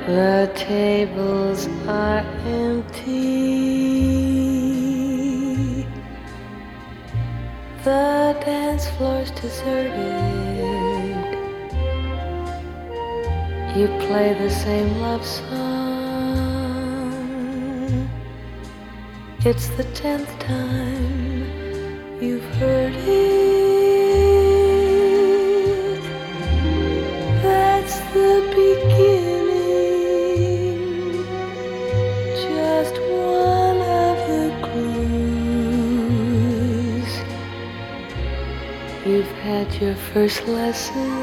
The tables are empty. The dance floor's deserted. You play the same love song. It's the 10th time you've heard it. That's the beginning, just one of the clues. You've had your first lesson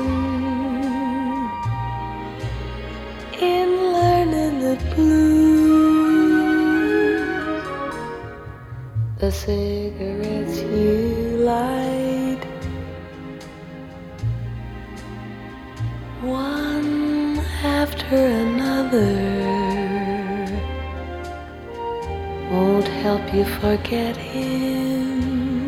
in learning the blues. The cigarettes you light, one after another, won't help you forget him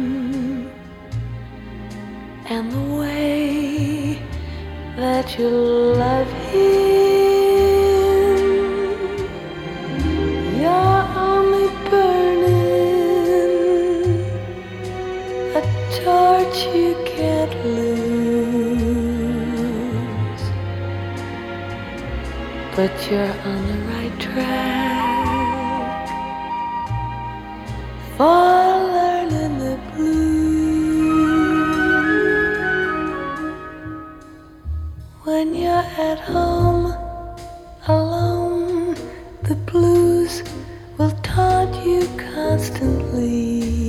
and the way that you love him. You're only burning a torch you can't lose, but you're on the right track for learning the blues. When you're at home alone, the blues will taunt you constantly.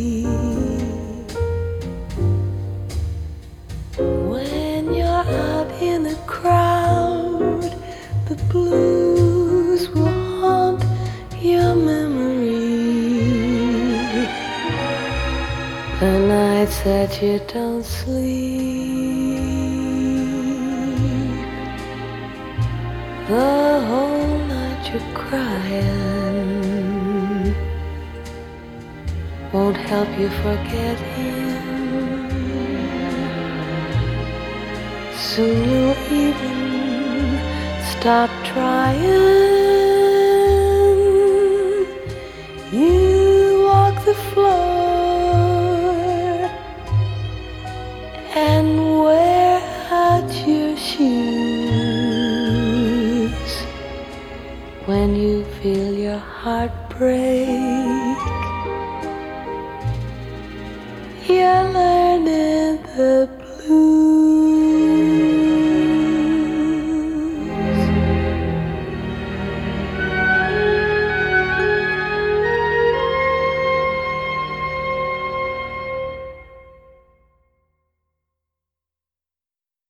When you're out in a crowd, the blues will haunt your memory. The nights that you don't sleep, the whole night you're crying, won't help you forget him. Soon you'll even stop trying. You walk the floor and wear out your shoes. When you feel your heart break, you're learning the